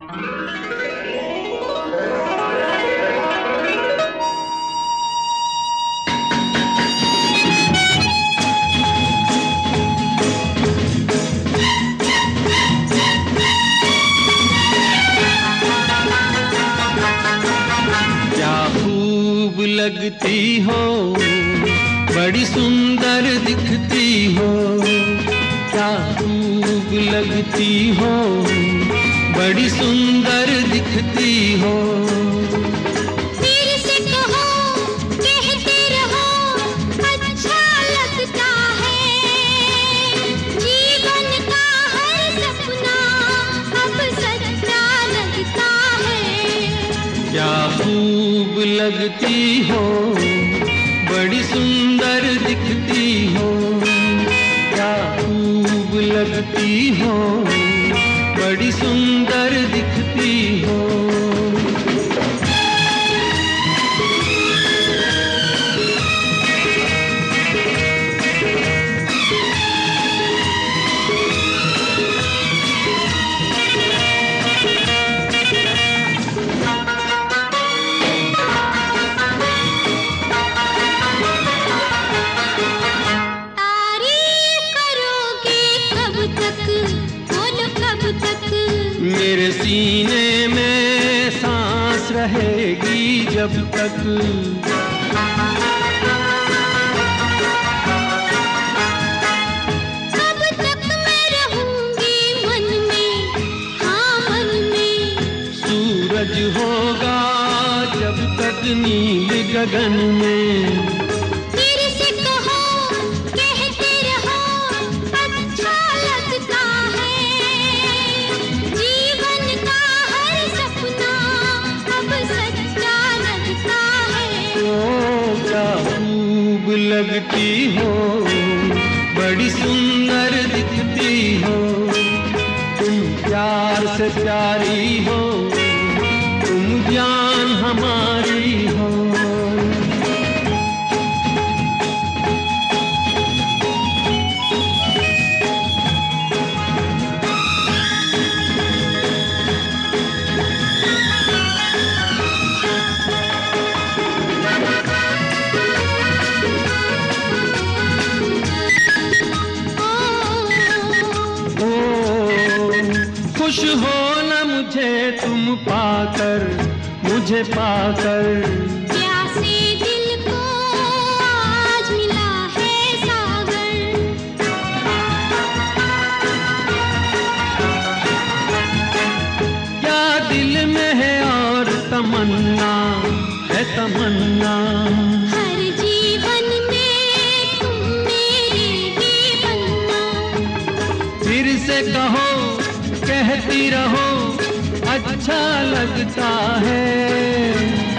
लगती हो, बड़ी सुंदर दिखती हो, क्या खूब लगती हो, बड़ी सुंदर दिखती हो। फिर से कहो, कहते रहो, अच्छा लगता है, जीवन का हर सपना अब सच्चा लगता है। क्या खूब लगती हो, बड़ी सुंदर दिखती हो, क्या खूब लगती हो, बड़ी सुंदर दिखती हो। मेरे सीने में सांस रहेगी जब तक, तब तक मैं रहूंगी मन में, हाँ मन में। सूरज होगा जब तक नील गगन में। लगती हो, बड़ी सुंदर दिखती हो, तुम प्यार से प्यारी हो, तुम जान हमारी हो। खुश हो न मुझे तुम पाकर, मुझे पाकर। प्यासे दिल को आज मिला है सागर। क्या दिल में है और तमन्ना है तमन्ना। हर जीवन में तुम मेरे ही बनना। फिर से कहो, कहती रहो, अच्छा लगता है।